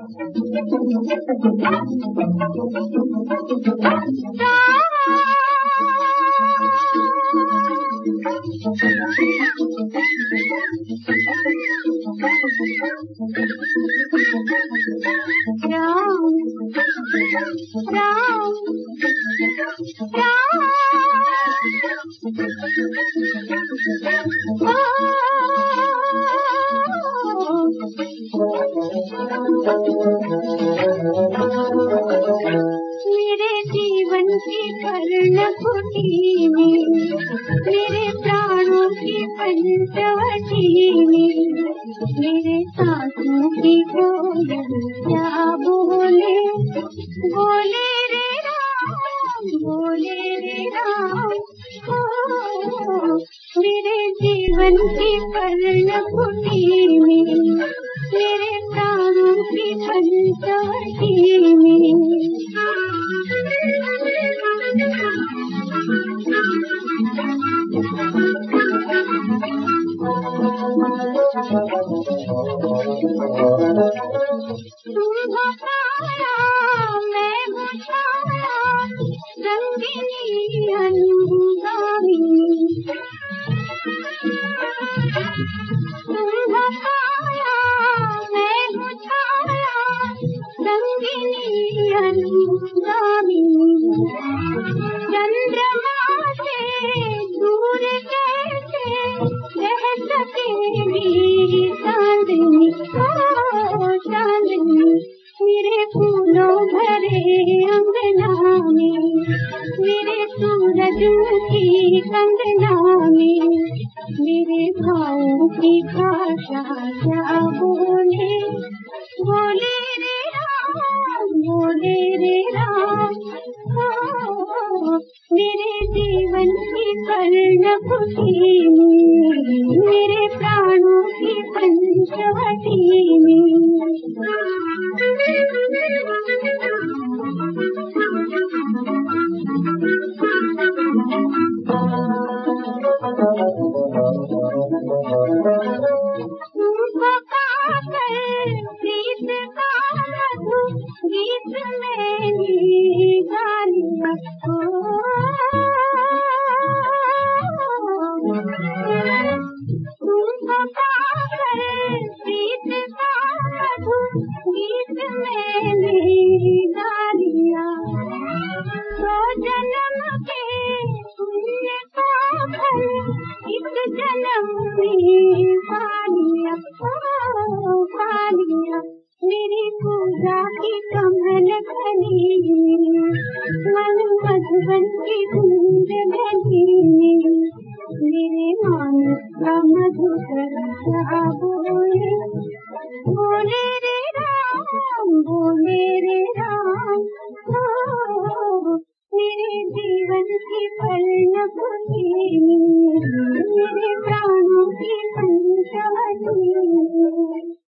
मेरे जीवन की कर्णकुटी में, मेरे प्राणों की पंचवटी में, मेरे सांसों की कोयल क्या बोले, बोले रे राम, बोले रे राम। ओ, मेरे जीवन की कर्णकुटी में, मेरे प्राणों की पंचवटी में। तुम हो पाया, मैं हूँ छाया, रंगीनी अनुगामी। तुम हो पाया, मैं हूँ छाया, रंगीनी अनुगामी। चंद्रमा से दूर कैसे रह सकेगी चांदनी, चांदनी। मेरे फूलों भरे अंगना में, मेरे सूरज की कंगना में, मेरे भावों की भाषा क्या बोले, बोले रे राम, बोले रे राम। ओ, मेरे जीवन की कर्णकुटी में, मेरे प्राणों की पंचवटी में। तुमको पाकर गीत का मधु गीत मैंने गा लिया। तुमको पाकर गीत का मधु गीत मैंने गा लिया। सौ जन्म के पुण्य का फल इस जन्म में पा लिया, पा लिया। मेरी पूजा की कमल कली, मन मधुबन की बूंद गली, मेरे मानस का मधुकर क्या बोले, बोले रे राम, बोले रे राम। ओ, मेरे जीवन की कर्णकुटी में, मेरे प्राणों की पंचवटी।